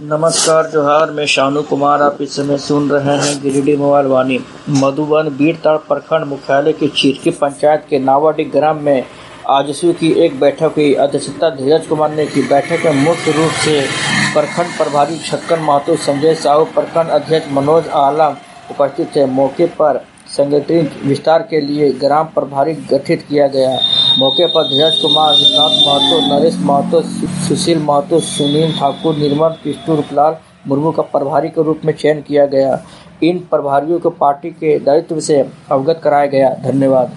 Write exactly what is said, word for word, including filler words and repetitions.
नमस्कार जोहार, मैं शानू कुमार। आप इस समय सुन रहे हैं गिरिडीह मोबाइल वाणी। मधुबन बीड़ताड़ प्रखंड मुख्यालय की चिरकी पंचायत के नावाडीह ग्राम में आजसू की एक बैठक हुई। अध्यक्षता धीरज कुमार ने की। बैठक में मुख्य रूप से प्रखंड प्रभारी छक्कन महतो, संजय साहू, प्रखंड अध्यक्ष मनोज आलम उपस्थित थे। मौके पर संगठन विस्तार के लिए ग्राम प्रभारी गठित किया गया। मौके पर धीरज कुमार, विश्वनाथ महतो, नरेश महतो, सुशील महतो, सुनील ठाकुर, निर्मल किष्टू रूपलाल मुर्मू का प्रभारी के रूप में चयन किया गया। इन प्रभारियों को पार्टी के दायित्व से अवगत कराया गया। धन्यवाद।